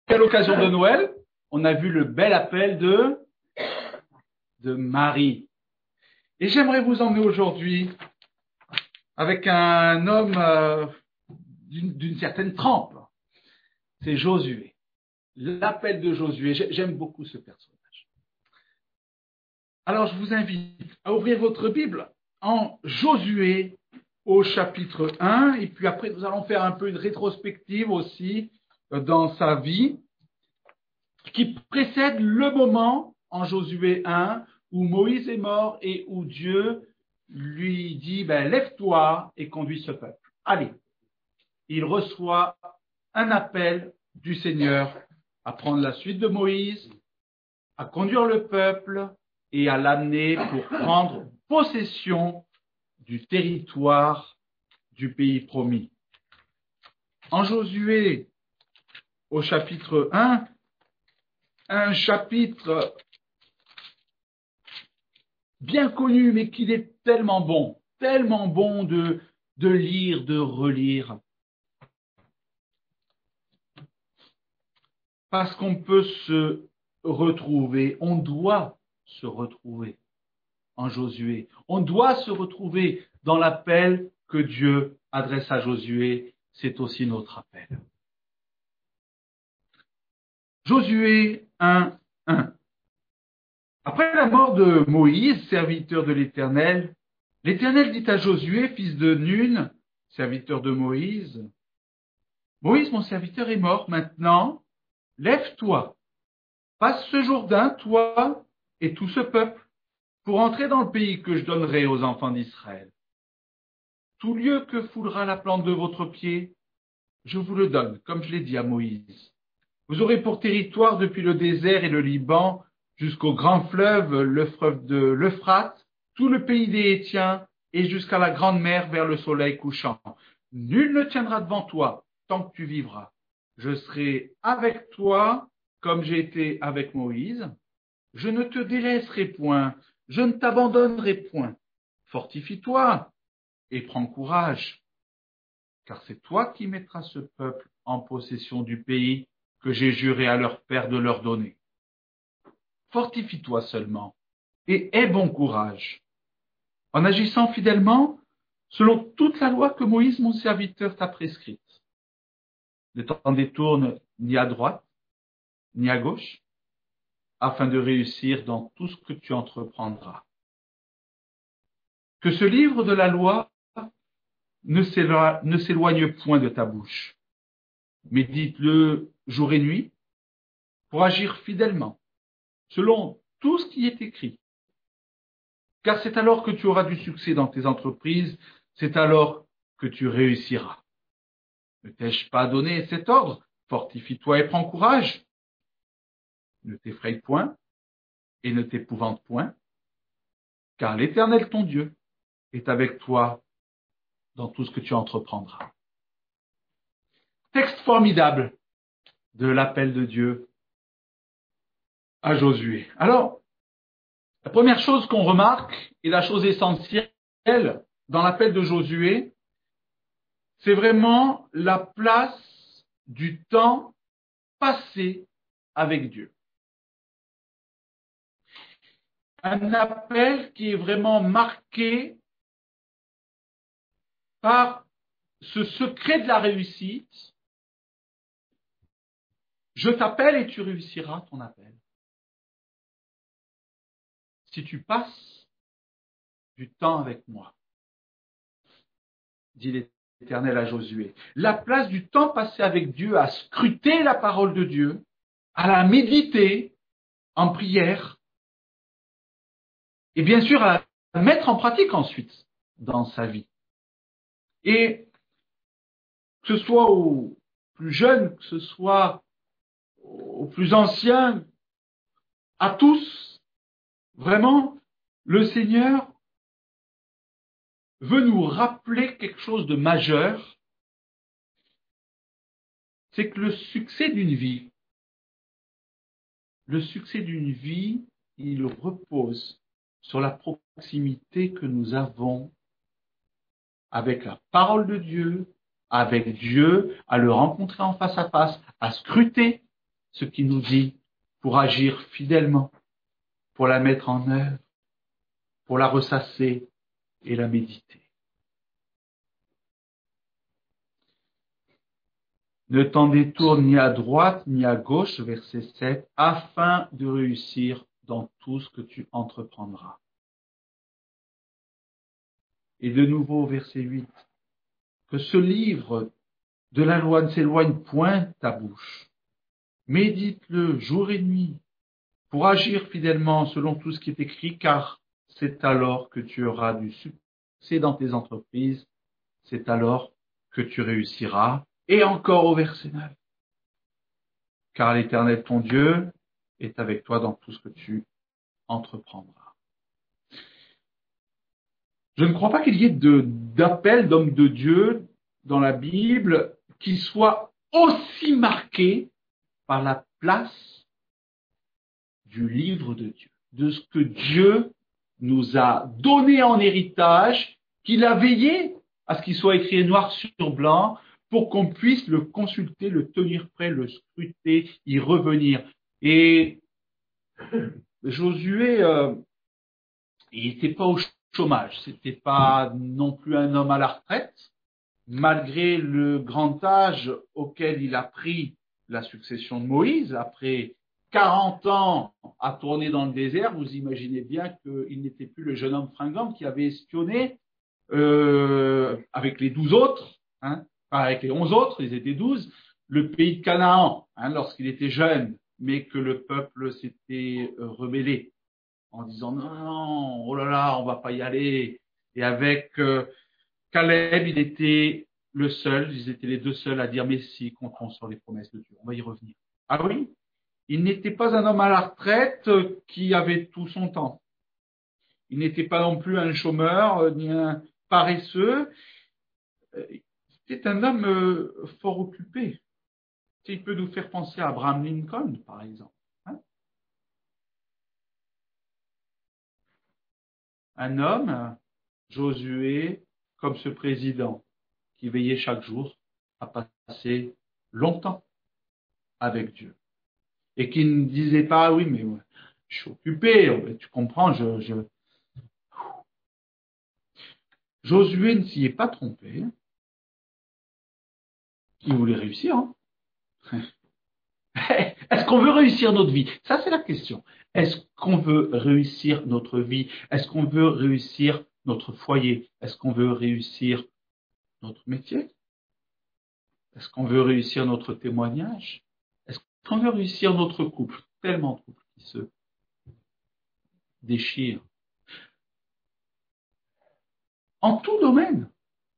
à l'occasion de Noël, on a vu le bel appel de Marie. Et j'aimerais vous emmener aujourd'hui avec un homme d'une certaine trempe. C'est Josué. L'appel de Josué. J'aime beaucoup ce personnage. Alors, je vous invite à ouvrir votre Bible en Josué au chapitre 1. Et puis après, nous allons faire un peu une rétrospective aussi dans sa vie qui précède le moment en Josué 1 où Moïse est mort et où Dieu lui dit, lève-toi et conduis ce peuple. Allez, il reçoit un appel du Seigneur à prendre la suite de Moïse, à conduire le peuple et à l'amener pour prendre possession du territoire du pays promis. En Josué, au chapitre 1, un chapitre bien connu, mais qu'il est tellement bon de lire, de relire. Parce qu'on peut se retrouver, on doit se retrouver en Josué. On doit se retrouver dans l'appel que Dieu adresse à Josué. C'est aussi notre appel. Josué 1, 1. Après la mort de Moïse, serviteur de l'Éternel, l'Éternel dit à Josué, fils de Nun, serviteur de Moïse, Moïse, mon serviteur, est mort. Maintenant, lève-toi, passe ce Jourdain, toi et tout ce peuple, pour entrer dans le pays que je donnerai aux enfants d'Israël. Tout lieu que foulera la plante de votre pied, je vous le donne, comme je l'ai dit à Moïse. Vous aurez pour territoire depuis le désert et le Liban jusqu'au grand fleuve, le fleuve de l'Euphrate, tout le pays des Hétiens et jusqu'à la grande mer vers le soleil couchant. Nul ne tiendra devant toi tant que tu vivras. Je serai avec toi comme j'ai été avec Moïse. Je ne te délaisserai point, je ne t'abandonnerai point. Fortifie-toi et prends courage, car c'est toi qui mettras ce peuple en possession du pays que j'ai juré à leur père de leur donner. Fortifie-toi seulement et aie bon courage, en agissant fidèlement selon toute la loi que Moïse, mon serviteur, t'a prescrite. Ne t'en détourne ni à droite, ni à gauche, afin de réussir dans tout ce que tu entreprendras. Que ce livre de la loi ne s'éloigne point de ta bouche. Médite-le jour et nuit pour agir fidèlement, selon tout ce qui est écrit. Car c'est alors que tu auras du succès dans tes entreprises, c'est alors que tu réussiras. Ne t'ai-je pas donné cet ordre? Fortifie-toi et prends courage. Ne t'effraie point et ne t'épouvante point, car l'Éternel ton Dieu est avec toi dans tout ce que tu entreprendras. Texte formidable de l'appel de Dieu à Josué. Alors, la première chose qu'on remarque, et la chose essentielle dans l'appel de Josué, c'est vraiment la place du temps passé avec Dieu. Un appel qui est vraiment marqué par ce secret de la réussite. Je t'appelle et tu réussiras ton appel. Si tu passes du temps avec moi, dit l'Éternel à Josué. La place du temps passé avec Dieu, à scruter la parole de Dieu, à la méditer en prière, et bien sûr à la mettre en pratique ensuite dans sa vie. Et que ce soit aux plus jeunes, que ce soit aux plus anciens, à tous, vraiment, le Seigneur veut nous rappeler quelque chose de majeur, c'est que le succès d'une vie, il repose sur la proximité que nous avons avec la parole de Dieu, avec Dieu, à le rencontrer en face à face, à scruter ce qu'il nous dit pour agir fidèlement, pour la mettre en œuvre, pour la ressasser et la méditer. Ne t'en détourne ni à droite ni à gauche, verset 7, afin de réussir dans tout ce que tu entreprendras. Et de nouveau, verset 8, que ce livre de la loi ne s'éloigne point de ta bouche. Médite-le jour et nuit pour agir fidèlement selon tout ce qui est écrit, car c'est alors que tu auras du succès dans tes entreprises, c'est alors que tu réussiras. Et encore au verset 9, car l'Éternel ton Dieu est avec toi dans tout ce que tu entreprendras. Je ne crois pas qu'il y ait d'appel d'hommes de Dieu dans la Bible qui soit aussi marqué par la place du livre de Dieu, de ce que Dieu nous a donné en héritage, qu'il a veillé à ce qu'il soit écrit noir sur blanc pour qu'on puisse le consulter, le tenir prêt, le scruter, y revenir. Et Josué, il n'était pas au chômage, c'était pas non plus un homme à la retraite, malgré le grand âge auquel il a pris la succession de Moïse, après 40 ans à tourner dans le désert, vous imaginez bien qu'il n'était plus le jeune homme fringant qui avait espionné avec les 12 autres, avec les 11 autres, ils étaient 12, le pays de Canaan, lorsqu'il était jeune, mais que le peuple s'était rebellé en disant non, non, oh là là, on va pas y aller. Et avec Caleb, il était le seul, ils étaient les deux seuls à dire mais si, comptons sur les promesses de Dieu, on va y revenir. Ah oui, il n'était pas un homme à la retraite qui avait tout son temps. Il n'était pas non plus un chômeur ni un paresseux. C'était un homme fort occupé. Il peut nous faire penser à Abraham Lincoln, par exemple. Un homme, Josué, comme ce président, qui veillait chaque jour à passer longtemps avec Dieu. Et qui ne disait pas, oui, mais je suis occupé, tu comprends, Josué ne s'y est pas trompé. Il voulait réussir. Est-ce qu'on veut réussir notre vie? Ça, c'est la question. Est-ce qu'on veut réussir notre vie? Est-ce qu'on veut réussir notre foyer? Est-ce qu'on veut réussir notre métier? Est-ce qu'on veut réussir notre témoignage? Est-ce qu'on veut réussir notre couple? Tellement de couples qui se déchirent. En tout domaine.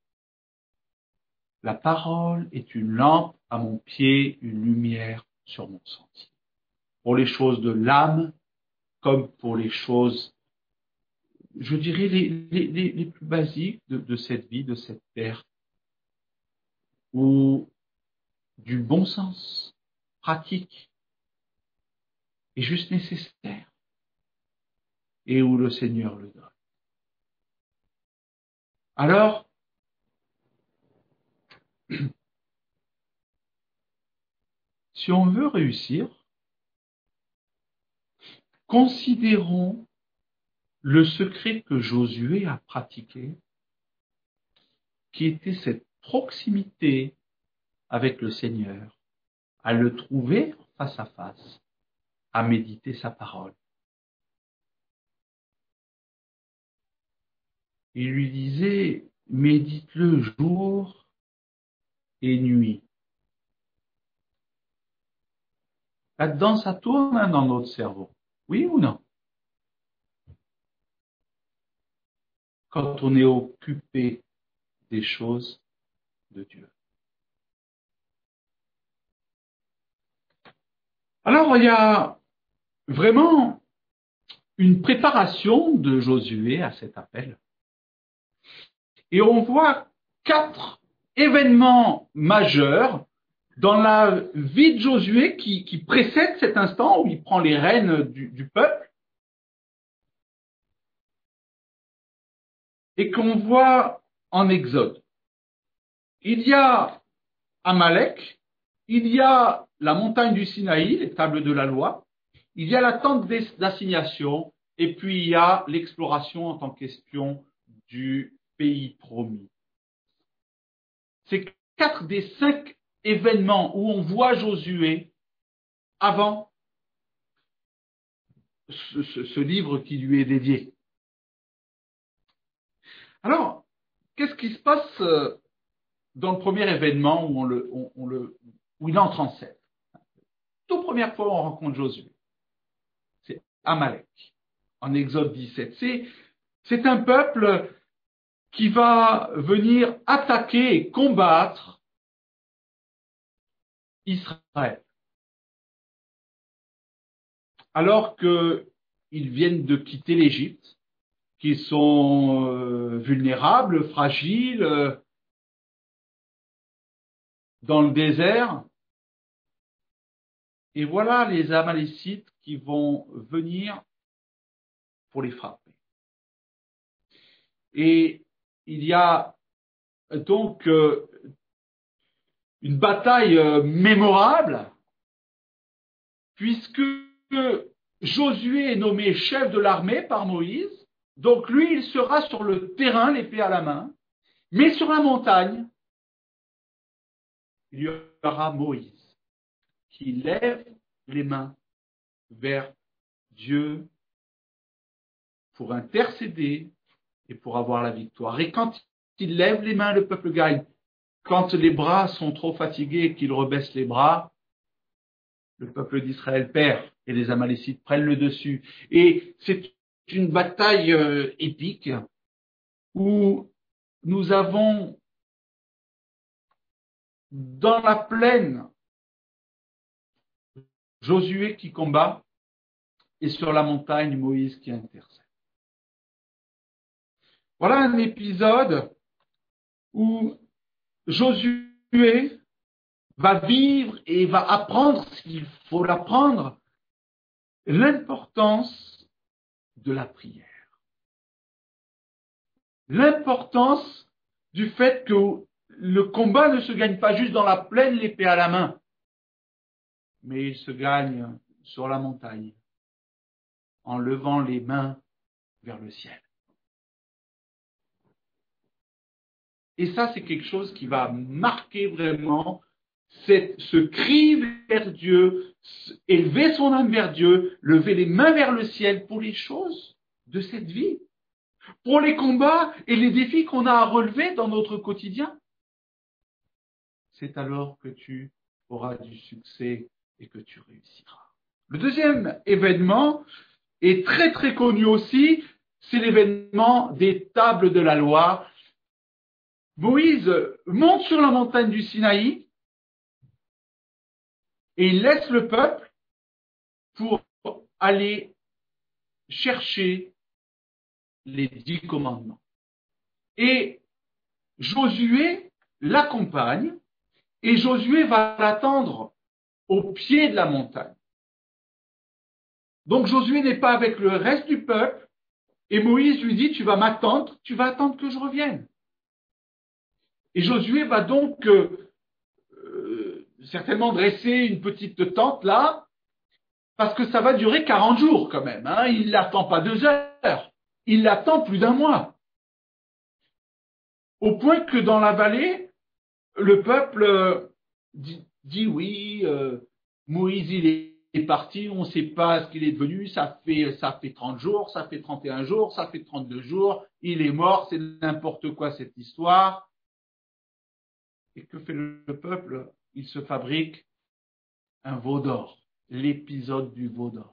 La parole est une lampe à mon pied, une lumière sur mon sentier. Pour les choses de l'âme, comme pour les choses, je dirais, les plus basiques de cette vie, de cette terre, où du bon sens pratique est juste nécessaire et où le Seigneur le donne. Alors, si on veut réussir, considérons le secret que Josué a pratiqué, qui était cette proximité avec le Seigneur, à le trouver face à face, à méditer sa parole. Il lui disait, médite-le jour et nuit. Là-dedans, ça tourne dans notre cerveau. Oui ou non? Quand on est occupé des choses de Dieu. Alors, il y a vraiment une préparation de Josué à cet appel. Et on voit 4 événements majeurs dans la vie de Josué qui précèdent cet instant où il prend les rênes du peuple et qu'on voit en Exode. Il y a Amalek, il y a la montagne du Sinaï, les tables de la loi, il y a la tente d'assignation, et puis il y a l'exploration en tant qu'espion du pays promis. C'est 4 des 5 événements où on voit Josué avant ce livre qui lui est dédié. Alors, qu'est-ce qui se passe dans le premier événement où il entre en scène? Toute première fois où on rencontre Josué, c'est Amalek, en Exode 17. C'est un peuple qui va venir attaquer et combattre Israël. Alors qu'ils viennent de quitter l'Égypte, qu'ils sont vulnérables, fragiles, dans le désert. Et voilà les Amalécites qui vont venir pour les frapper. Et il y a donc une bataille mémorable, puisque Josué est nommé chef de l'armée par Moïse. Donc lui, il sera sur le terrain, l'épée à la main, mais sur la montagne, il y aura Moïse qui lève les mains vers Dieu pour intercéder et pour avoir la victoire. Et quand il lève les mains, le peuple gagne. Quand les bras sont trop fatigués et qu'il rebaisse les bras, le peuple d'Israël perd et les Amalécites prennent le dessus. Et c'est une bataille épique où nous avons dans la plaine Josué qui combat et sur la montagne Moïse qui intercède. Voilà un épisode où Josué va vivre et va apprendre, s'il faut l'apprendre, l'importance de la prière. L'importance du fait que le combat ne se gagne pas juste dans la plaine, l'épée à la main, mais il se gagne sur la montagne, en levant les mains vers le ciel. Et ça, c'est quelque chose qui va marquer vraiment ce cri vers Dieu, élever son âme vers Dieu, lever les mains vers le ciel pour les choses de cette vie, pour les combats et les défis qu'on a à relever dans notre quotidien. C'est alors que tu auras du succès et que tu réussiras. Le deuxième événement est très très connu aussi, c'est l'événement des tables de la loi. Moïse monte sur la montagne du Sinaï et il laisse le peuple pour aller chercher les 10 commandements. Et Josué l'accompagne et Josué va l'attendre au pied de la montagne. Donc Josué n'est pas avec le reste du peuple et Moïse lui dit, tu vas m'attendre, tu vas attendre que je revienne. Et Josué va donc certainement dresser une petite tente là, parce que ça va durer 40 jours quand même. Hein. Il ne l'attend pas 2 heures, il l'attend plus d'1 mois. Au point que dans la vallée, le peuple dit oui, Moïse il est parti, on ne sait pas ce qu'il est devenu, ça fait 30 jours, ça fait 31 jours, ça fait 32 jours, il est mort, c'est n'importe quoi cette histoire. Et que fait le peuple? Il se fabrique un veau d'or, l'épisode du veau d'or.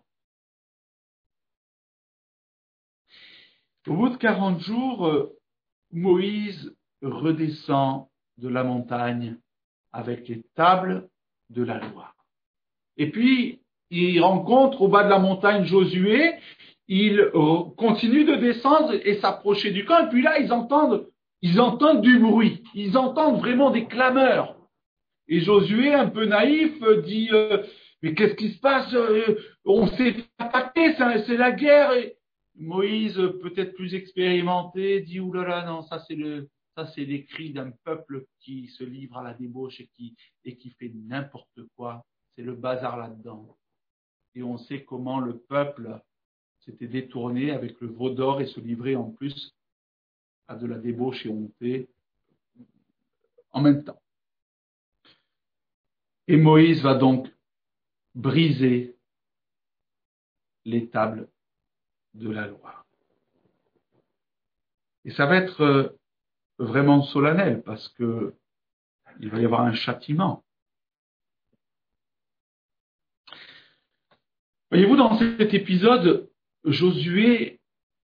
Au bout de 40 jours, Moïse redescend de la montagne avec les tables de la loi. Et puis, il rencontre au bas de la montagne Josué, il continue de descendre et s'approcher du camp, et puis là, ils entendent du bruit, ils entendent vraiment des clameurs. Et Josué, un peu naïf, dit mais qu'est-ce qui se passe? On s'est attaqué, c'est la guerre. Et Moïse, peut-être plus expérimenté, dit oulala, non, ça c'est les cris d'un peuple qui se livre à la débauche et qui fait n'importe quoi. c'est le bazar là-dedans. Et on sait comment le peuple s'était détourné avec le veau d'or et se livrait en plus à de la débauche et honte en même temps. Et Moïse va donc briser les tables de la loi. Et ça va être vraiment solennel parce que il va y avoir un châtiment. Voyez-vous, dans cet épisode, Josué,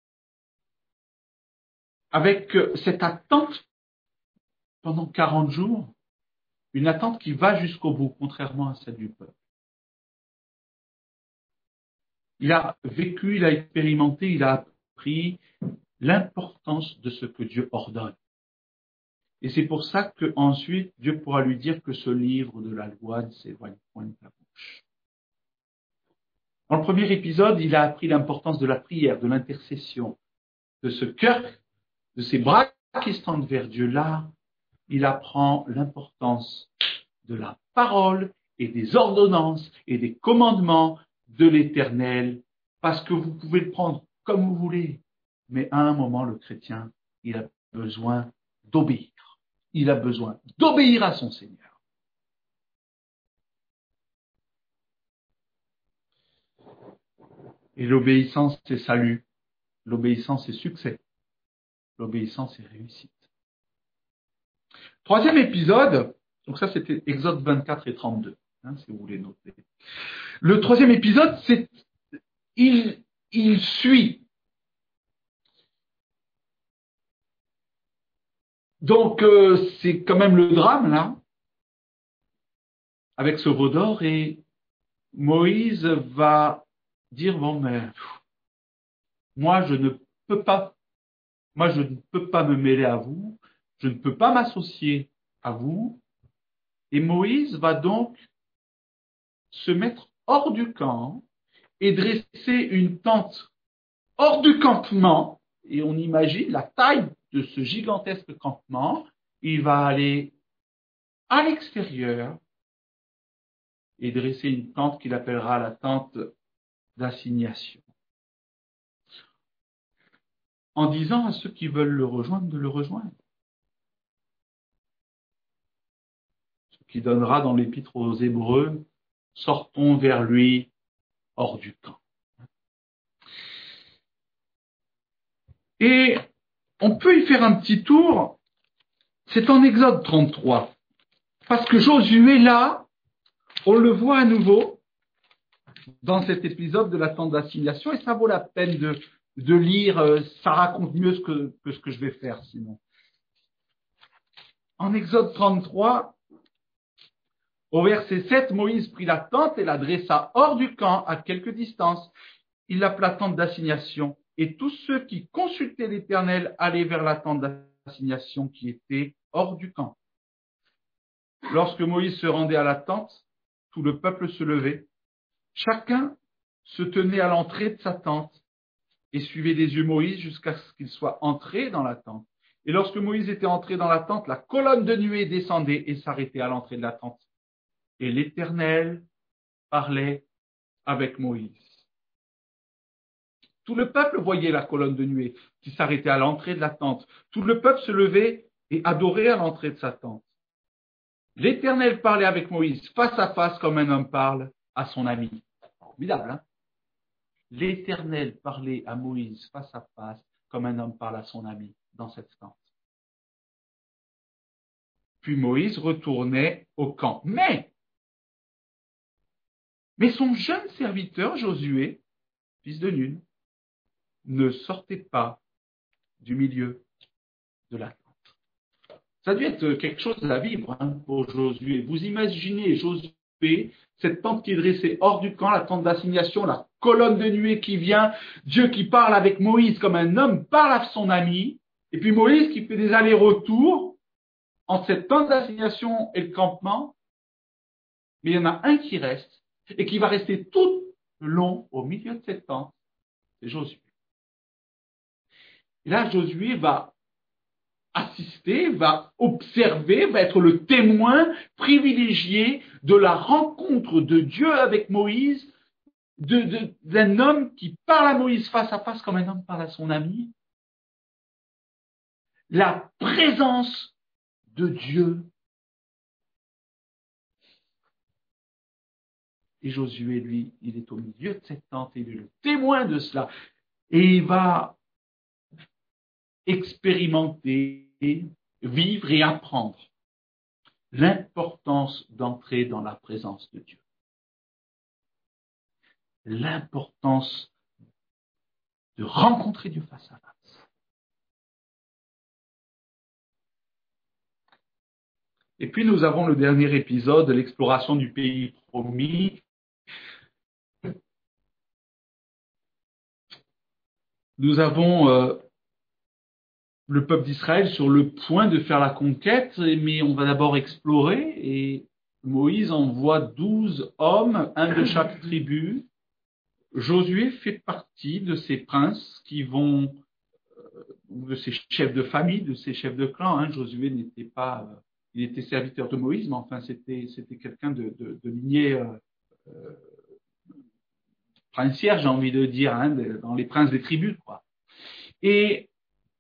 avec cette attente pendant 40 jours, une attente qui va jusqu'au bout, contrairement à celle du peuple. Il a vécu, il a expérimenté, il a appris l'importance de ce que Dieu ordonne. Et c'est pour ça qu'ensuite, Dieu pourra lui dire que ce livre de la loi ne s'éloigne point de ta bouche. Dans le premier épisode, il a appris l'importance de la prière, de l'intercession, de ce cœur, de ces bras qui se tendent vers Dieu. Là, il apprend l'importance de la parole et des ordonnances et des commandements de l'Éternel, parce que vous pouvez le prendre comme vous voulez, mais à un moment, le chrétien, il a besoin d'obéir. Il a besoin d'obéir à son Seigneur. Et l'obéissance, c'est salut. L'obéissance, c'est succès. L'obéissance, c'est réussite. Troisième épisode, donc ça c'était Exode 24 et 32, si vous voulez noter. Le troisième épisode, c'est il suit. Donc c'est quand même le drame là, avec ce veau d'or, et Moïse va dire bon mais moi je ne peux pas me mêler à vous, je ne peux pas m'associer à vous, et Moïse va donc se mettre hors du camp et dresser une tente hors du campement, et on imagine la taille de ce gigantesque campement. Il va aller à l'extérieur et dresser une tente qu'il appellera la tente d'assignation, en disant à ceux qui veulent le rejoindre de le rejoindre. Ce qui donnera dans l'épître aux Hébreux, sortons vers lui hors du camp. Et on peut y faire un petit tour, c'est en Exode 33, parce que Josué là, on le voit à nouveau dans cet épisode de la tente d'assignation, et ça vaut la peine de lire, ça raconte mieux que ce que je vais faire sinon. En Exode 33, au verset 7, Moïse prit la tente et la dressa hors du camp à quelque distance. Il l'appela tente d'assignation, et tous ceux qui consultaient l'Éternel allaient vers la tente d'assignation qui était hors du camp. Lorsque Moïse se rendait à la tente, tout le peuple se levait. Chacun se tenait à l'entrée de sa tente et suivait des yeux Moïse jusqu'à ce qu'il soit entré dans la tente. Et lorsque Moïse était entré dans la tente, la colonne de nuée descendait et s'arrêtait à l'entrée de la tente. Et l'Éternel parlait avec Moïse. Tout le peuple voyait la colonne de nuée qui s'arrêtait à l'entrée de la tente. Tout le peuple se levait et adorait à l'entrée de sa tente. L'Éternel parlait avec Moïse face à face comme un homme parle à son ami. Formidable, hein? L'Éternel parlait à Moïse face à face comme un homme parle à son ami dans cette tente. Puis Moïse retournait au camp. Mais son jeune serviteur Josué, fils de Nun, ne sortait pas du milieu de la tente. Ça a dû être quelque chose à vivre pour Josué. Vous imaginez Josué, cette tente qui est dressée hors du camp, la tente d'assignation, la colonne de nuée qui vient, Dieu qui parle avec Moïse comme un homme parle à son ami, et puis Moïse qui fait des allers-retours entre cette tente d'assignation et le campement, mais il y en a un qui reste, et qui va rester tout le long au milieu de cette tente, c'est Josué. Et là, Josué va assister, va observer, va être le témoin privilégié de la rencontre de Dieu avec Moïse, d'un homme qui parle à Moïse face à face comme un homme parle à son ami. La présence de Dieu. Et Josué, lui, il est au milieu de cette tente, il est le témoin de cela. Et il va expérimenter, vivre et apprendre l'importance d'entrer dans la présence de Dieu. L'importance de rencontrer Dieu face à face. Et puis nous avons le dernier épisode de l'exploration du pays promis. Nous avons le peuple d'Israël sur le point de faire la conquête, mais on va d'abord explorer et Moïse envoie 12 hommes, un de chaque tribu. Josué fait partie de ces princes qui vont, de ces chefs de famille, de ces chefs de clan. Josué n'était pas, il était serviteur de Moïse, mais enfin c'était quelqu'un de lignée princière, j'ai envie de dire, dans les princes des tribus, quoi. Et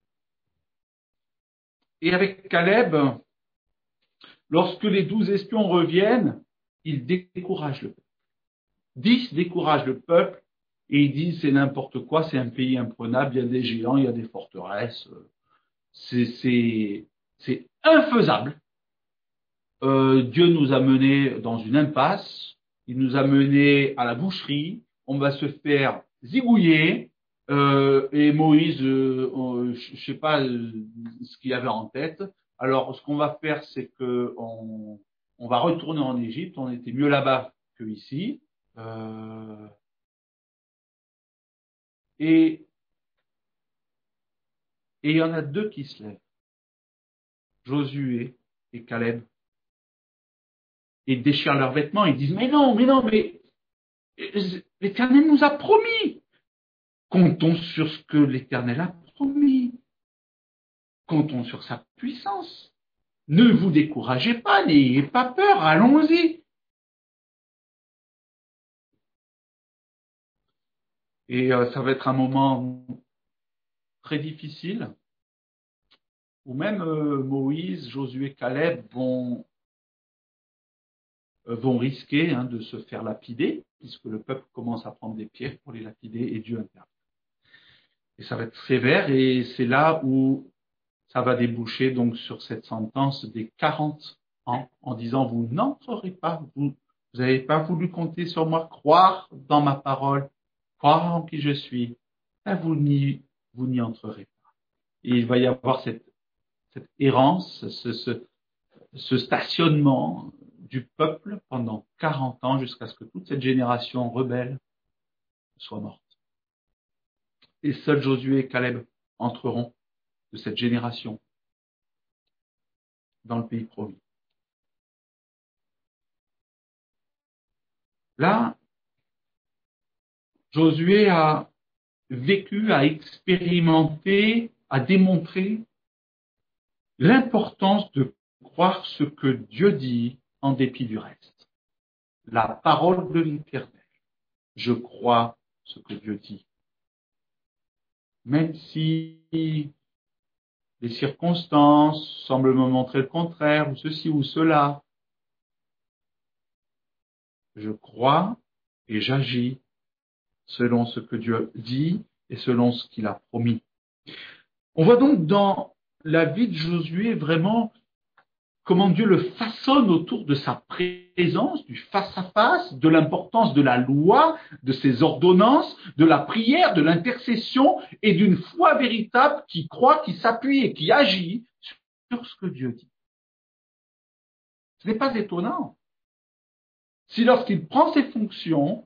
avec Caleb, lorsque les 12 espions reviennent, ils découragent le peuple. 10 découragent le peuple et ils disent c'est n'importe quoi, c'est un pays imprenable, il y a des géants, il y a des forteresses, c'est infaisable. Dieu nous a menés dans une impasse, il nous a menés à la boucherie, on va se faire zigouiller, et Moïse, je sais pas ce qu'il avait en tête. Alors, ce qu'on va faire, c'est que on va retourner en Égypte. On était mieux là-bas que ici. Et il y en a deux qui se lèvent, Josué et Caleb. Ils déchirent leurs vêtements. Ils disent mais non, mais l'Éternel nous a promis. Comptons sur ce que l'Éternel a promis. Comptons sur sa puissance. Ne vous découragez pas, n'ayez pas peur, allons-y. Et ça va être un moment très difficile où même Moïse, Josué, Caleb vont risquer de se faire lapider, puisque le peuple commence à prendre des pierres pour les lapider et Dieu intervient. Et ça va être sévère et c'est là où ça va déboucher donc sur cette sentence des 40 ans en disant vous n'entrerez pas, vous n'avez pas voulu compter sur moi, croire dans ma parole, croire en qui je suis, vous n'y entrerez pas. Et il va y avoir cette errance, ce stationnement du peuple pendant 40 ans jusqu'à ce que toute cette génération rebelle soit morte. Et seuls Josué et Caleb entreront de cette génération dans le pays promis. Là, Josué a vécu, a expérimenté, a démontré l'importance de croire ce que Dieu dit en dépit du reste. La parole de l'Éternel. Je crois ce que Dieu dit. Même si les circonstances semblent me montrer le contraire, ou ceci ou cela, je crois et j'agis selon ce que Dieu dit et selon ce qu'il a promis. On voit donc dans la vie de Josué vraiment comment Dieu le façonne autour de sa présence, du face-à-face, de l'importance de la loi, de ses ordonnances, de la prière, de l'intercession et d'une foi véritable qui croit, qui s'appuie et qui agit sur ce que Dieu dit. Ce n'est pas étonnant. Si lorsqu'il prend ses fonctions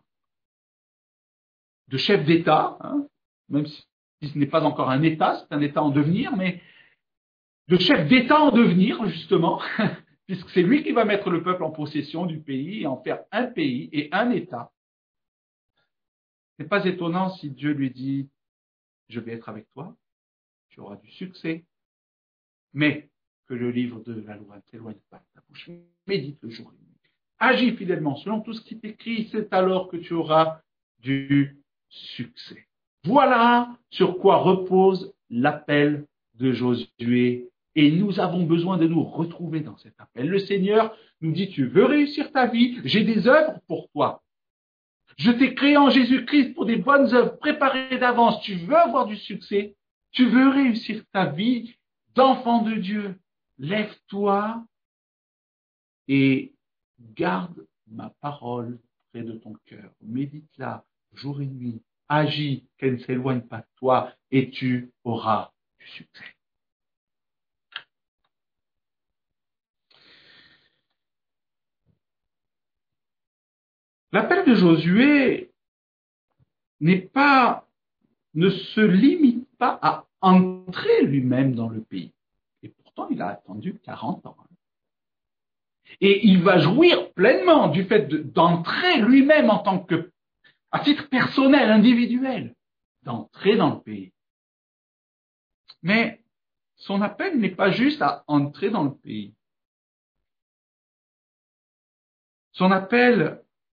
de chef d'État, même si ce n'est pas encore un État, c'est un État en devenir, mais de chef d'État en devenir, justement, puisque c'est lui qui va mettre le peuple en possession du pays et en faire un pays et un État. Ce n'est pas étonnant si Dieu lui dit « Je vais être avec toi, tu auras du succès, mais que le livre de la loi ne s'éloigne pas de ta bouche. Médite le jour et la nuit. Agis fidèlement selon tout ce qui est écrit, c'est alors que tu auras du succès. Voilà sur quoi repose l'appel de Josué. Et nous avons besoin de nous retrouver dans cet appel. Le Seigneur nous dit, tu veux réussir ta vie, j'ai des œuvres pour toi. Je t'ai créé en Jésus-Christ pour des bonnes œuvres préparées d'avance. Tu veux avoir du succès, tu veux réussir ta vie d'enfant de Dieu. Lève-toi et garde ma parole près de ton cœur. Médite-la jour et nuit. Agis, qu'elle ne s'éloigne pas de toi et tu auras du succès. L'appel de Josué ne se limite pas à entrer lui-même dans le pays. Et pourtant, il a attendu 40 ans. Et il va jouir pleinement du fait d'entrer lui-même en tant que, à titre personnel, individuel, d'entrer dans le pays. Mais son appel n'est pas juste à entrer dans le pays. Son appel,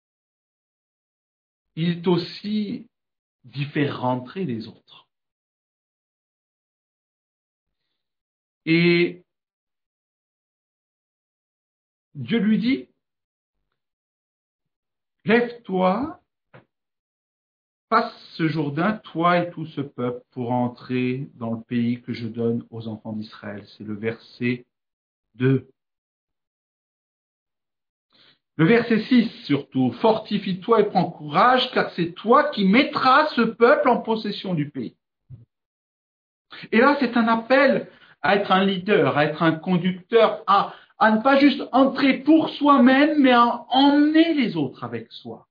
il est aussi d'y faire rentrer les autres. Et Dieu lui dit, lève-toi, passe ce Jourdain, toi et tout ce peuple, pour entrer dans le pays que je donne aux enfants d'Israël. C'est le verset 2. Le verset 6 surtout, fortifie-toi et prends courage, car c'est toi qui mettras ce peuple en possession du pays. Et là, c'est un appel à être un leader, à être un conducteur, à ne pas juste entrer pour soi-même, mais à emmener les autres avec soi.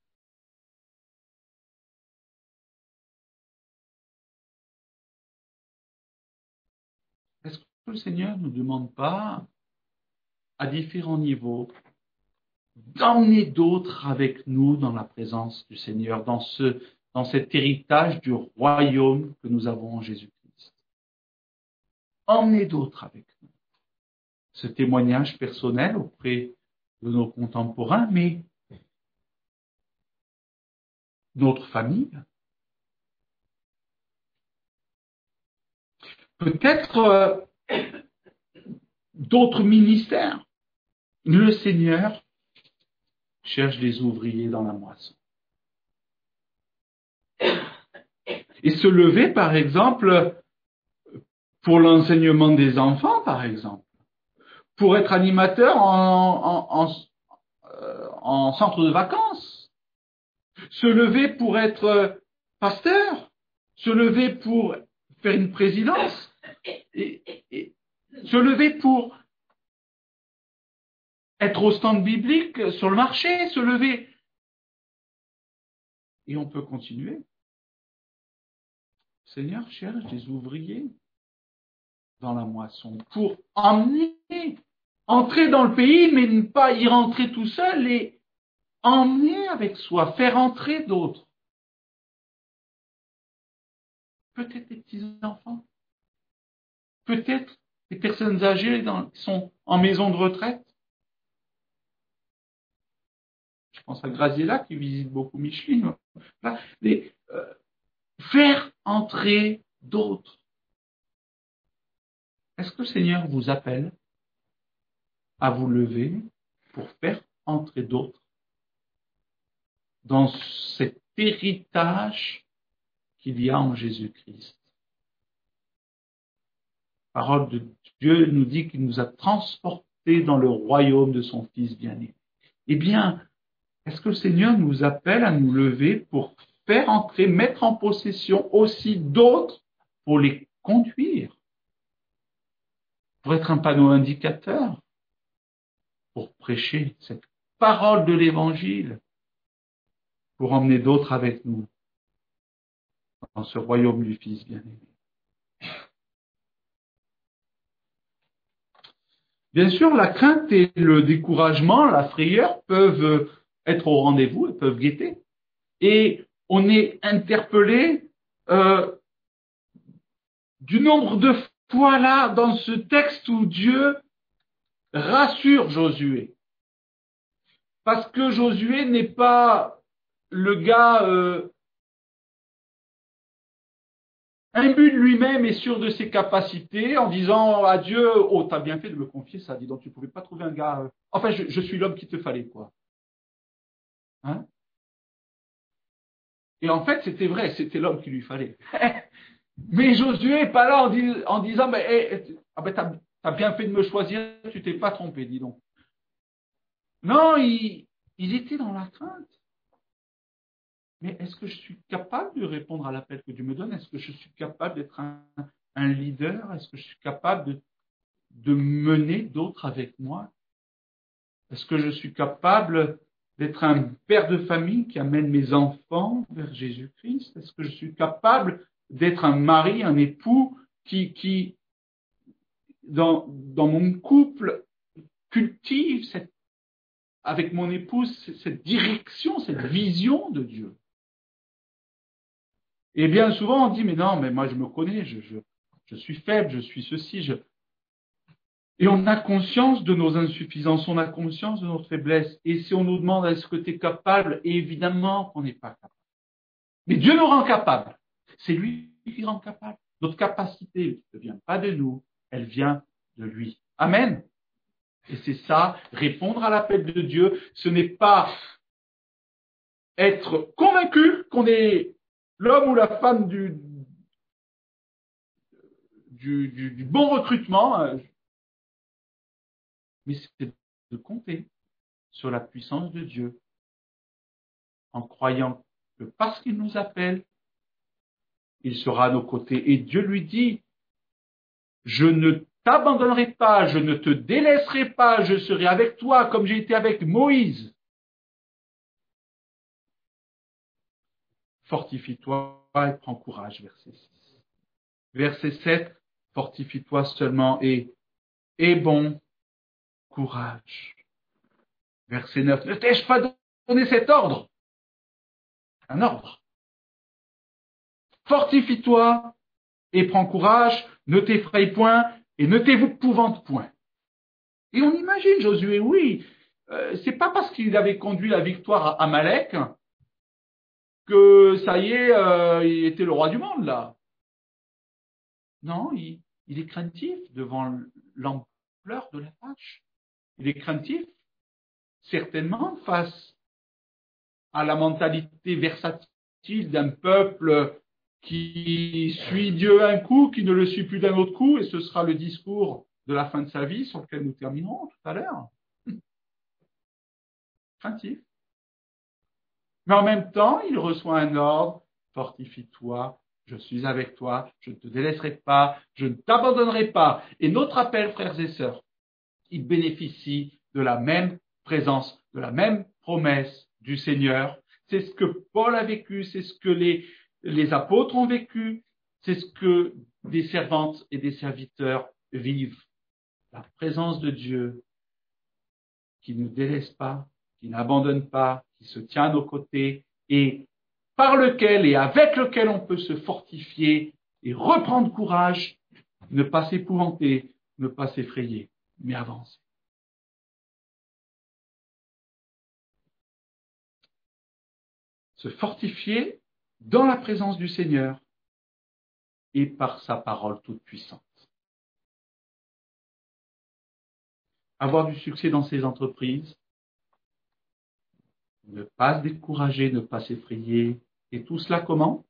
Est-ce que le Seigneur ne nous demande pas, à différents niveaux, d'emmener d'autres avec nous dans la présence du Seigneur, dans cet héritage du royaume que nous avons en Jésus-Christ? Emmener d'autres avec nous. Ce témoignage personnel auprès de nos contemporains, mais notre famille. Peut-être d'autres ministères. Le Seigneur cherche des ouvriers dans la moisson. Et se lever, par exemple, pour l'enseignement des enfants, par exemple, pour être animateur en centre de vacances, se lever pour être pasteur, se lever pour faire une présidence, et se lever pour être au stand biblique sur le marché, se lever. Et on peut continuer. Le Seigneur cherche des ouvriers dans la moisson pour emmener, entrer dans le pays, mais ne pas y rentrer tout seul et emmener avec soi, faire entrer d'autres. Peut-être des petits-enfants, peut-être des personnes âgées qui sont en maison de retraite. Je pense à Graziella qui visite beaucoup Micheline. Faire entrer d'autres. Est-ce que le Seigneur vous appelle à vous lever pour faire entrer d'autres dans cet héritage qu'il y a en Jésus-Christ? La parole de Dieu nous dit qu'il nous a transportés dans le royaume de son Fils bien-aimé. Eh bien, est-ce que le Seigneur nous appelle à nous lever pour faire entrer, mettre en possession aussi d'autres pour les conduire, pour être un panneau indicateur, pour prêcher cette parole de l'Évangile, pour emmener d'autres avec nous dans ce royaume du Fils bien-aimé? Bien sûr, la crainte et le découragement, la frayeur peuvent être au rendez-vous et peuvent guetter. Et on est interpellé du nombre de Voilà dans ce texte où Dieu rassure Josué. Parce que Josué n'est pas le gars imbu de lui-même et sûr de ses capacités en disant à Dieu, oh, t'as bien fait de me confier ça, dis donc, tu pouvais pas trouver un gars. Enfin, je suis l'homme qu'il te fallait, quoi. Hein? Et en fait, c'était vrai, c'était l'homme qu'il lui fallait. Mais Josué n'est pas là en disant, mais, ah ben, t'as bien fait de me choisir, tu t'es pas trompé, dis donc. Non, il était dans la crainte. Mais est-ce que je suis capable de répondre à l'appel que Dieu me donne? Est-ce que je suis capable d'être un leader? Est-ce que je suis capable de mener d'autres avec moi? Est-ce que je suis capable d'être un père de famille qui amène mes enfants vers Jésus-Christ? Est-ce que je suis capable d'être un mari, un époux qui dans mon couple, cultive avec mon épouse cette direction, cette vision de Dieu? Et bien souvent, on dit, mais non, mais moi je me connais, je suis faible, je suis ceci. Et on a conscience de nos insuffisances, on a conscience de notre faiblesse. Et si on nous demande, est-ce que tu es capable? Évidemment qu'on n'est pas capable. Mais Dieu nous rend capables. C'est lui qui rend capable. Notre capacité ne vient pas de nous, elle vient de lui. Amen. Et c'est ça, répondre à l'appel de Dieu, ce n'est pas être convaincu qu'on est l'homme ou la femme du bon recrutement, mais c'est de compter sur la puissance de Dieu en croyant que parce qu'il nous appelle, il sera à nos côtés. Et Dieu lui dit, je ne t'abandonnerai pas, je ne te délaisserai pas, je serai avec toi comme j'ai été avec Moïse. Fortifie-toi et prends courage, verset 6. Verset 7, fortifie-toi seulement et aie bon courage. Verset 9, ne t'ai-je pas donné cet ordre? Un ordre. Fortifie-toi et prends courage, ne t'effraie point et ne t'épouvante point. Et on imagine Josué, oui, c'est pas parce qu'il avait conduit la victoire à Amalek que ça y est, il était le roi du monde là. Non, il est craintif devant l'ampleur de la tâche. Il est craintif, certainement, face à la mentalité versatile d'un peuple qui suit Dieu un coup, qui ne le suit plus d'un autre coup, et ce sera le discours de la fin de sa vie sur lequel nous terminerons tout à l'heure. Craintif. Mais en même temps, il reçoit un ordre, fortifie-toi, je suis avec toi, je ne te délaisserai pas, je ne t'abandonnerai pas. Et notre appel, frères et sœurs, il bénéficie de la même présence, de la même promesse du Seigneur. C'est ce que Paul a vécu, c'est ce que les apôtres ont vécu, c'est ce que des servantes et des serviteurs vivent. La présence de Dieu qui ne nous délaisse pas, qui n'abandonne pas, qui se tient à nos côtés et par lequel et avec lequel on peut se fortifier et reprendre courage, ne pas s'épouvanter, ne pas s'effrayer, mais avancer. Se fortifier dans la présence du Seigneur et par sa parole toute puissante. Avoir du succès dans ses entreprises, ne pas se décourager, ne pas s'effrayer. Et tout cela comment?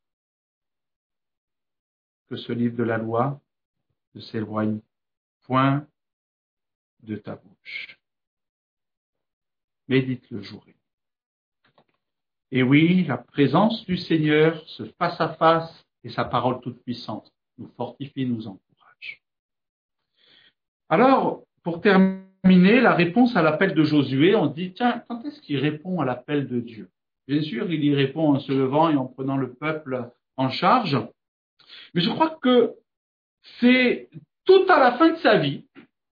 Que ce livre de la loi ne s'éloigne point de ta bouche. Médite le jour et nuit. Et oui, la présence du Seigneur, ce face à face et sa parole toute puissante nous fortifie, nous encourage. Alors, pour terminer, la réponse à l'appel de Josué, on dit, tiens, quand est-ce qu'il répond à l'appel de Dieu? Bien sûr, il y répond en se levant et en prenant le peuple en charge. Mais je crois que c'est tout à la fin de sa vie,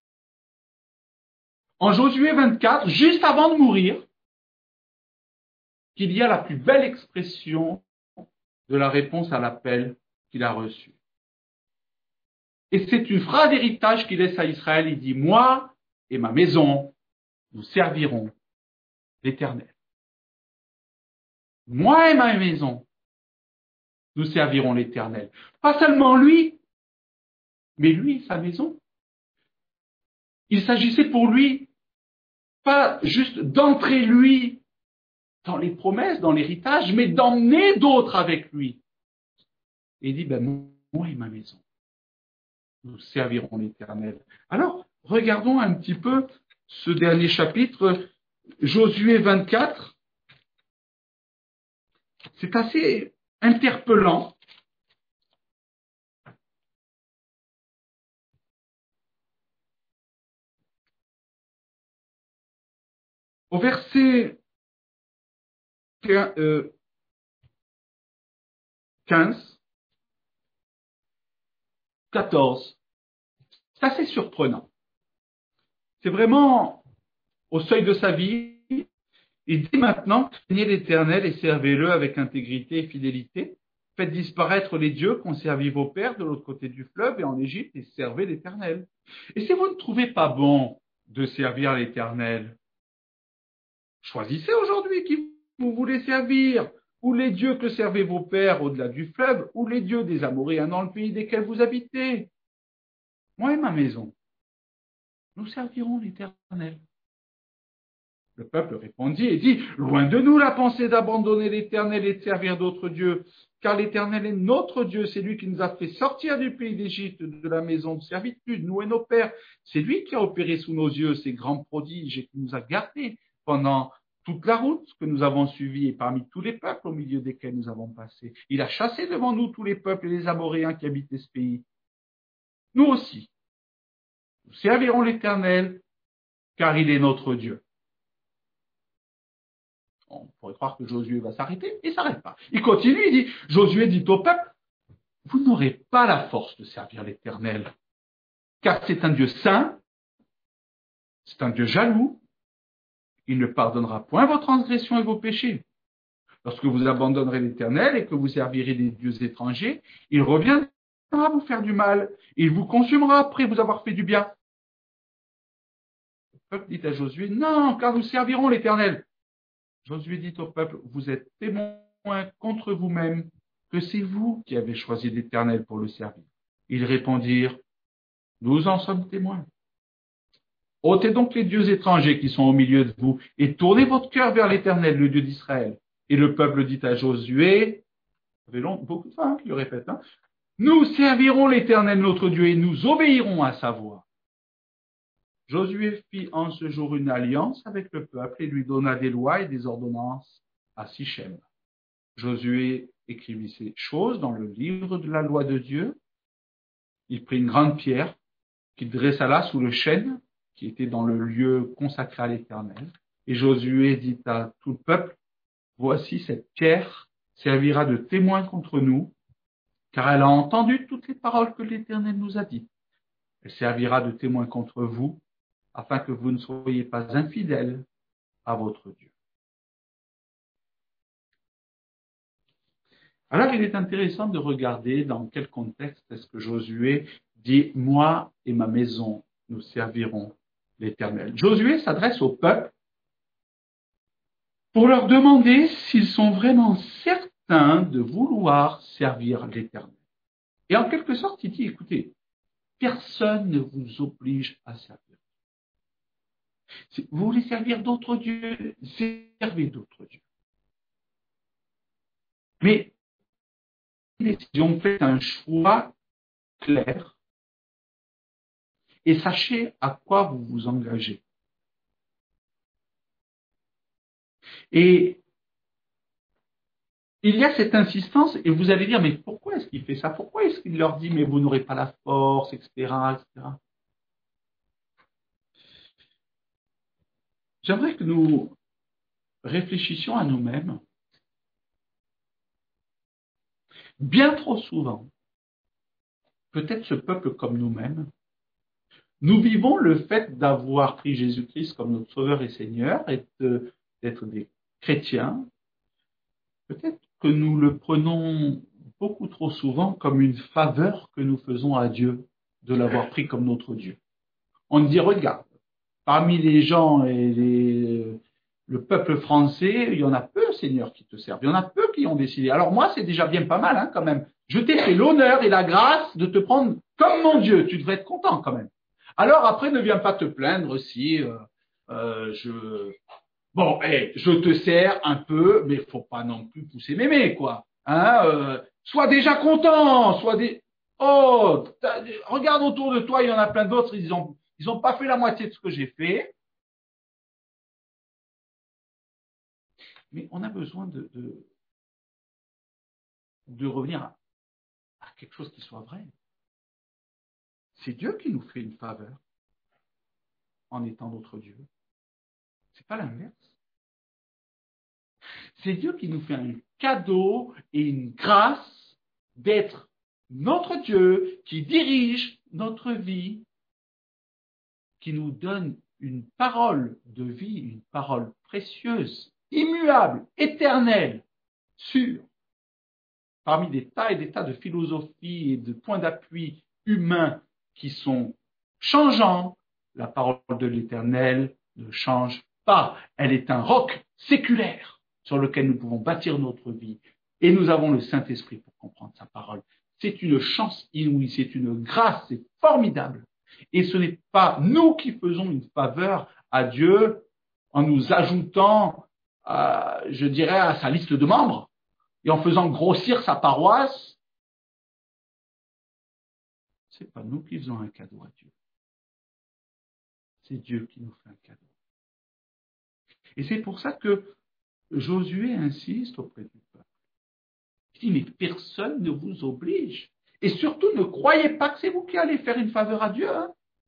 en Josué 24, juste avant de mourir, qu'il y a la plus belle expression de la réponse à l'appel qu'il a reçu. Et c'est une phrase d'héritage qu'il laisse à Israël. Il dit, moi et ma maison, nous servirons l'Éternel. Moi et ma maison, nous servirons l'Éternel. Pas seulement lui, mais lui et sa maison. Il s'agissait pour lui pas juste d'entrer lui dans les promesses, dans l'héritage, mais d'emmener d'autres avec lui. Et il dit, moi et ma maison, nous servirons l'Éternel. Alors, regardons un petit peu ce dernier chapitre, Josué 24. C'est assez interpellant. Au verset 15, 14, c'est assez surprenant. C'est vraiment au seuil de sa vie. Il dit maintenant, craignez l'Éternel et servez-le avec intégrité et fidélité. Faites disparaître les dieux qu'ont servi vos pères de l'autre côté du fleuve et en Égypte et servez l'Éternel. Et si vous ne trouvez pas bon de servir l'Éternel, choisissez aujourd'hui qui vous voulez servir, ou les dieux que servaient vos pères au-delà du fleuve, ou les dieux des Amoréens dans le pays desquels vous habitez. Moi et ma maison, nous servirons l'Éternel. Le peuple répondit et dit, loin de nous la pensée d'abandonner l'Éternel et de servir d'autres dieux, car l'Éternel est notre Dieu, c'est lui qui nous a fait sortir du pays d'Égypte, de la maison de servitude, nous et nos pères. C'est lui qui a opéré sous nos yeux ces grands prodiges et qui nous a gardés pendant toute la route que nous avons suivie et parmi tous les peuples au milieu desquels nous avons passé. Il a chassé devant nous tous les peuples et les Amoréens qui habitaient ce pays. Nous aussi, nous servirons l'Éternel, car il est notre Dieu. On pourrait croire que Josué va s'arrêter, il ne s'arrête pas. Il continue, il dit, Josué dit au peuple, vous n'aurez pas la force de servir l'Éternel, car c'est un Dieu saint, c'est un Dieu jaloux, il ne pardonnera point vos transgressions et vos péchés. Lorsque vous abandonnerez l'Éternel et que vous servirez des dieux étrangers, il reviendra vous faire du mal, il vous consumera après vous avoir fait du bien. Le peuple dit à Josué, non, car nous servirons l'Éternel. Josué dit au peuple, vous êtes témoins contre vous-même que c'est vous qui avez choisi l'Éternel pour le servir. Ils répondirent, nous en sommes témoins. Ôtez donc les dieux étrangers qui sont au milieu de vous et tournez votre cœur vers l'Éternel, le Dieu d'Israël. Et le peuple dit à Josué, ça fait beaucoup de fois qu'il le répète, nous servirons l'Éternel notre Dieu et nous obéirons à sa voix. Josué fit en ce jour une alliance avec le peuple et lui donna des lois et des ordonnances à Sichem. Josué écrivit ces choses dans le livre de la loi de Dieu. Il prit une grande pierre qu'il dressa là sous le chêne qui était dans le lieu consacré à l'Éternel. Et Josué dit à tout le peuple, voici cette pierre servira de témoin contre nous, car elle a entendu toutes les paroles que l'Éternel nous a dites. Elle servira de témoin contre vous, afin que vous ne soyez pas infidèles à votre Dieu. Alors, il est intéressant de regarder dans quel contexte est-ce que Josué dit « Moi et ma maison, nous servirons l'Éternel ». Josué s'adresse au peuple pour leur demander s'ils sont vraiment certains de vouloir servir l'Éternel. Et en quelque sorte, il dit « Écoutez, personne ne vous oblige à servir. Si vous voulez servir d'autres dieux, servez d'autres dieux. Mais si on fait un choix clair et sachez à quoi vous vous engagez. Et il y a cette insistance et vous allez dire, mais pourquoi est-ce qu'il fait ça? Pourquoi est-ce qu'il leur dit, mais vous n'aurez pas la force, etc., etc. J'aimerais que nous réfléchissions à nous-mêmes. Bien trop souvent, peut-être ce peuple comme nous-mêmes, nous vivons le fait d'avoir pris Jésus-Christ comme notre Sauveur et Seigneur et d'être des chrétiens. Peut-être que nous le prenons beaucoup trop souvent comme une faveur que nous faisons à Dieu. de l'avoir pris comme notre Dieu. On dit, regarde, parmi les gens et le peuple français, il y en a peu, Seigneur, qui te servent. Il y en a peu qui ont décidé. Alors moi, c'est déjà bien pas mal, quand même. Je t'ai fait l'honneur et la grâce de te prendre comme mon Dieu. Tu devrais être content, quand même. Alors après, ne viens pas te plaindre si bon, je te sers un peu, mais faut pas non plus pousser mémé, quoi. Sois déjà content, Oh, regarde autour de toi, il y en a plein d'autres, ils ont pas fait la moitié de ce que j'ai fait. Mais on a besoin de revenir à quelque chose qui soit vrai. C'est Dieu qui nous fait une faveur en étant notre Dieu. C'est pas l'inverse. C'est Dieu qui nous fait un cadeau et une grâce d'être notre Dieu qui dirige notre vie, qui nous donne une parole de vie, une parole précieuse, immuable, éternelle, sûre. Parmi des tas et des tas de philosophies et de points d'appui humains qui sont changeants, la parole de l'Éternel ne change pas. Elle est un roc séculaire sur lequel nous pouvons bâtir notre vie. Et nous avons le Saint-Esprit pour comprendre sa parole. C'est une chance inouïe, c'est une grâce, c'est formidable. Et ce n'est pas nous qui faisons une faveur à Dieu en nous ajoutant, je dirais, à sa liste de membres et en faisant grossir sa paroisse. C'est pas nous qui faisons un cadeau à Dieu. C'est Dieu qui nous fait un cadeau. Et c'est pour ça que Josué insiste auprès du peuple. Il dit, mais personne ne vous oblige. Et surtout, ne croyez pas que c'est vous qui allez faire une faveur à Dieu.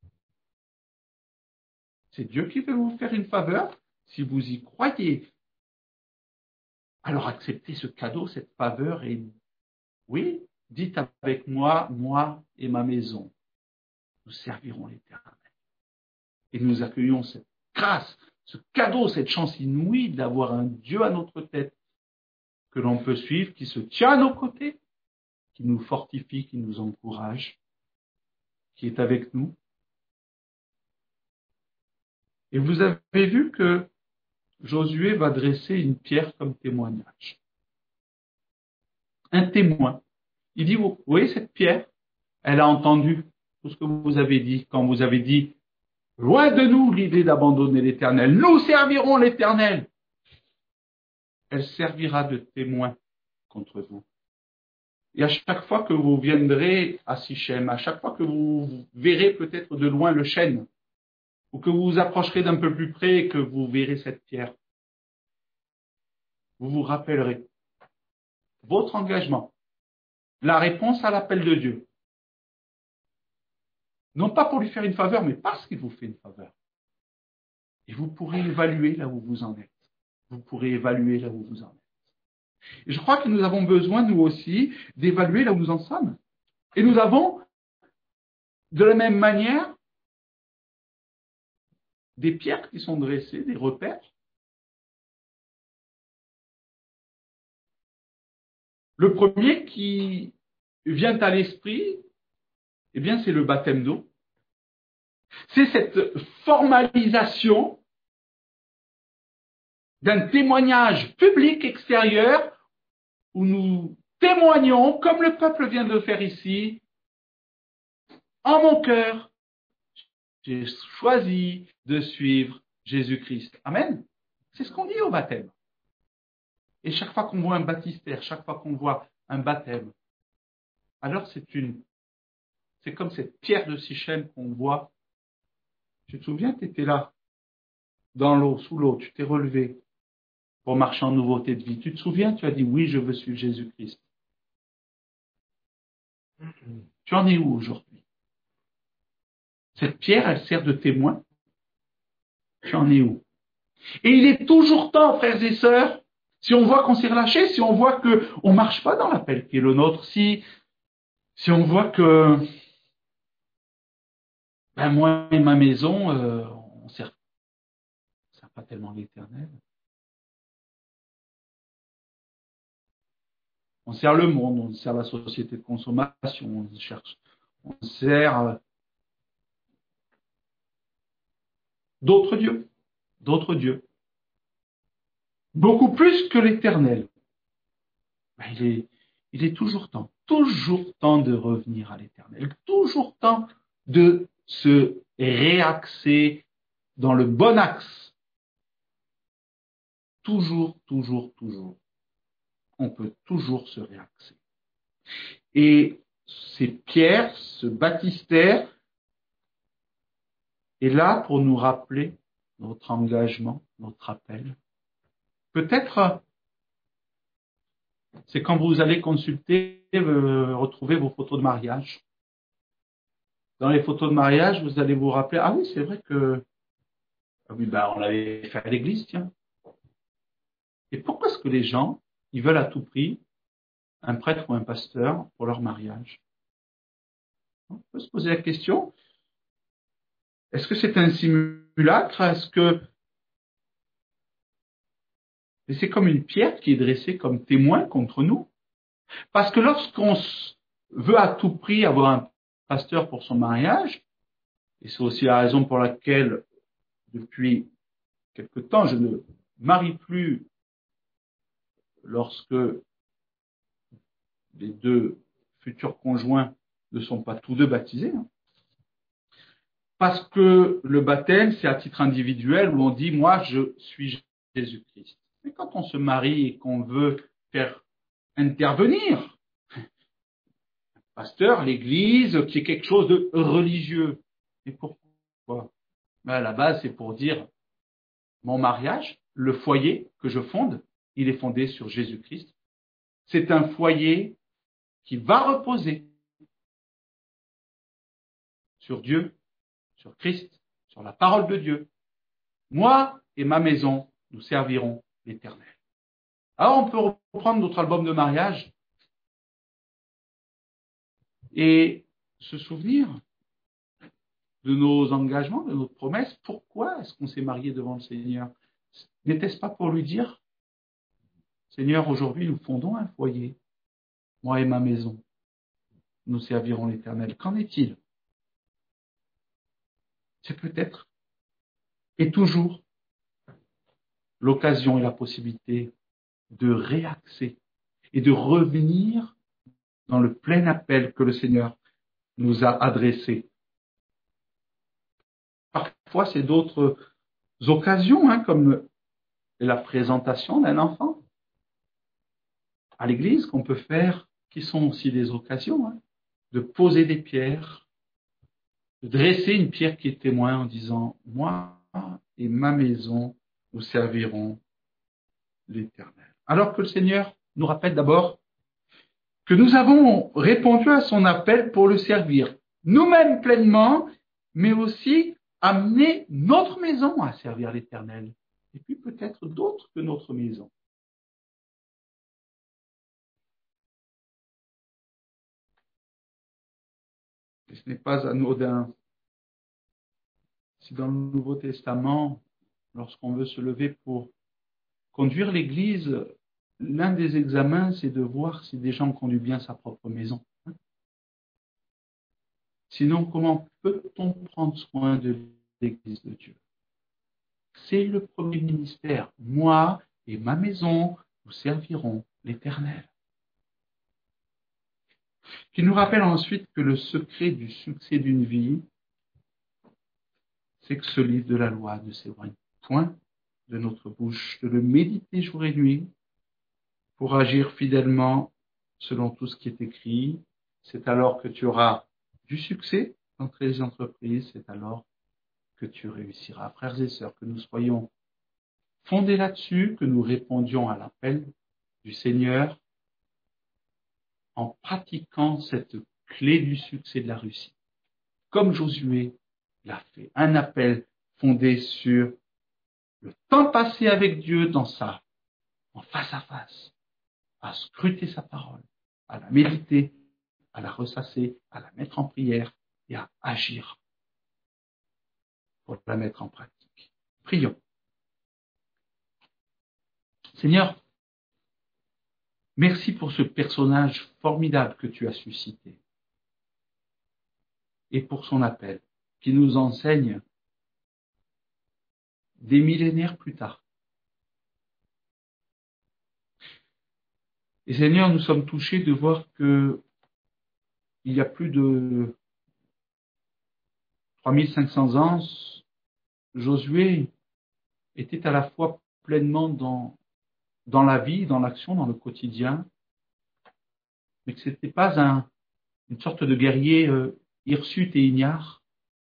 C'est Dieu qui veut vous faire une faveur si vous y croyez. Alors acceptez ce cadeau, cette faveur, et oui, dites avec moi, moi et ma maison, nous servirons l'Éternel. Et nous accueillons cette grâce, ce cadeau, cette chance inouïe d'avoir un Dieu à notre tête que l'on peut suivre, qui se tient à nos côtés, qui nous fortifie, qui nous encourage, qui est avec nous. Et vous avez vu que Josué va dresser une pierre comme témoignage. Un témoin. Il dit, vous voyez cette pierre, elle a entendu tout ce que vous avez dit quand vous avez dit, loin de nous l'idée d'abandonner l'Éternel, nous servirons l'Éternel. Elle servira de témoin contre vous. Et à chaque fois que vous viendrez à Sichem, à chaque fois que vous verrez peut-être de loin le chêne, ou que vous vous approcherez d'un peu plus près et que vous verrez cette pierre, vous vous rappellerez votre engagement, la réponse à l'appel de Dieu. Non pas pour lui faire une faveur, mais parce qu'il vous fait une faveur. Et vous pourrez évaluer là où vous en êtes. Vous pourrez évaluer là où vous en êtes. Et je crois que nous avons besoin, nous aussi, d'évaluer là où nous en sommes. Et nous avons, de la même manière, des pierres qui sont dressées, des repères. Le premier qui vient à l'esprit, eh bien, c'est le baptême d'eau. C'est cette formalisation d'un témoignage public extérieur où nous témoignons, comme le peuple vient de le faire ici, en mon cœur, j'ai choisi de suivre Jésus-Christ. Amen. C'est ce qu'on dit au baptême. Et chaque fois qu'on voit un baptistère, chaque fois qu'on voit un baptême, alors c'est comme cette pierre de Sichem qu'on voit. Tu te souviens, tu étais là, dans l'eau, sous l'eau, tu t'es relevé pour marcher en nouveauté de vie. Tu te souviens, tu as dit oui, je veux suivre Jésus-Christ. Tu en es où aujourd'hui? Cette pierre, elle sert de témoin. Tu en es où? Et il est toujours temps, frères et sœurs, si on voit qu'on s'est relâché, si on voit qu'on ne marche pas dans l'appel qui est le nôtre, si on voit que moi et ma maison, on ne sert pas tellement l'Éternel. On sert le monde, on sert la société de consommation, on sert d'autres dieux, beaucoup plus que l'Éternel. Il est toujours temps de revenir à l'Éternel, toujours temps de se réaxer dans le bon axe. Toujours. On peut toujours se réaxer. Et c'est Pierre, ce baptistère, est là pour nous rappeler notre engagement, notre appel. Peut-être, c'est quand vous allez consulter, retrouver vos photos de mariage. Dans les photos de mariage, vous allez vous rappeler, ah oui, c'est vrai que, on l'avait fait à l'église, tiens. Et pourquoi est-ce que les gens, ils veulent à tout prix un prêtre ou un pasteur pour leur mariage? On peut se poser la question, est-ce que c'est un simulacre? Et c'est comme une pierre qui est dressée comme témoin contre nous. Parce que lorsqu'on veut à tout prix avoir un pasteur pour son mariage, et c'est aussi la raison pour laquelle, depuis quelque temps, je ne marie plus lorsque les deux futurs conjoints ne sont pas tous deux baptisés. Parce que le baptême, c'est à titre individuel où on dit, moi, je suis Jésus-Christ. Mais quand on se marie et qu'on veut faire intervenir un pasteur, l'église, qui est quelque chose de religieux. Et pourquoi? À la base, c'est pour dire, mon mariage, le foyer que je fonde, il est fondé sur Jésus-Christ. C'est un foyer qui va reposer sur Dieu, sur Christ, sur la parole de Dieu. Moi et ma maison, nous servirons l'Éternel. Alors on peut reprendre notre album de mariage et se souvenir de nos engagements, de notre promesse. Pourquoi est-ce qu'on s'est marié devant le Seigneur? N'était-ce pas pour lui dire, Seigneur, aujourd'hui nous fondons un foyer, moi et ma maison, nous servirons l'Éternel. Qu'en est-il? C'est peut-être et toujours l'occasion et la possibilité de réaxer et de revenir dans le plein appel que le Seigneur nous a adressé. Parfois, c'est d'autres occasions, comme la présentation d'un enfant à l'église qu'on peut faire, qui sont aussi des occasions de poser des pierres, de dresser une pierre qui est témoin en disant, moi et ma maison, nous servirons l'Éternel. Alors que le Seigneur nous rappelle d'abord que nous avons répondu à son appel pour le servir, nous-mêmes pleinement, mais aussi amener notre maison à servir l'Éternel, et puis peut-être d'autres que notre maison. Et ce n'est pas anodin. Si dans le Nouveau Testament, lorsqu'on veut se lever pour conduire l'Église, l'un des examens, c'est de voir si des gens conduisent bien sa propre maison. Sinon, comment peut-on prendre soin de l'Église de Dieu? C'est le premier ministère. Moi et ma maison, nous servirons l'Éternel. Qui nous rappelle ensuite que le secret du succès d'une vie, c'est que ce livre de la loi ne s'éloigne point de notre bouche, de le méditer jour et nuit pour agir fidèlement selon tout ce qui est écrit. C'est alors que tu auras du succès dans tes entreprises, c'est alors que tu réussiras. Frères et sœurs, que nous soyons fondés là-dessus, que nous répondions à l'appel du Seigneur en pratiquant cette clé du succès de la réussite. Comme Josué l'a fait, un appel fondé sur le temps passé avec Dieu en face à face, à scruter sa parole, à la méditer, à la ressasser, à la mettre en prière et à agir pour la mettre en pratique. Prions. Seigneur, merci pour ce personnage formidable que tu as suscité et pour son appel qui nous enseigne des millénaires plus tard. Et Seigneur, nous sommes touchés de voir que il y a plus de 3500 ans, Josué était à la fois pleinement dans la vie, dans l'action, dans le quotidien, mais que ce n'était pas une sorte de guerrier hirsute et ignare,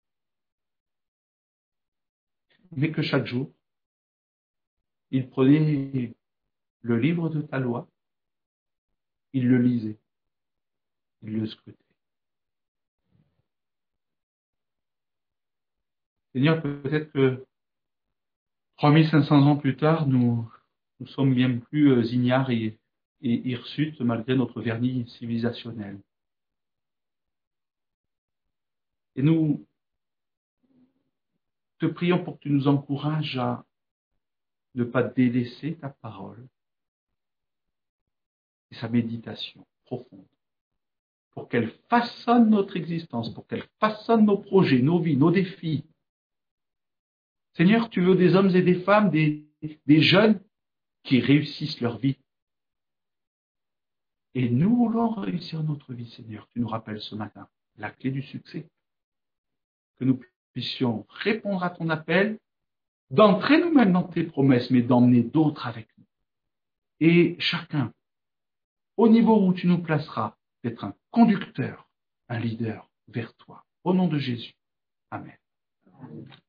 mais que chaque jour, il prenait le livre de ta loi, il le lisait, il le scrutait. Seigneur, peut-être que 3500 ans plus tard, nous sommes bien plus ignares et hirsutes malgré notre vernis civilisationnel. Et nous te prions pour que tu nous encourages à ne pas délaisser ta parole et sa méditation profonde, pour qu'elle façonne notre existence, pour qu'elle façonne nos projets, nos vies, nos défis. Seigneur, tu veux des hommes et des femmes, des jeunes qui réussissent leur vie. Et nous voulons réussir notre vie, Seigneur. Tu nous rappelles ce matin la clé du succès. Que nous puissions répondre à ton appel, d'entrer nous-mêmes dans tes promesses, mais d'emmener d'autres avec nous. Et chacun, au niveau où tu nous placeras, d'être un conducteur, un leader vers toi. Au nom de Jésus. Amen.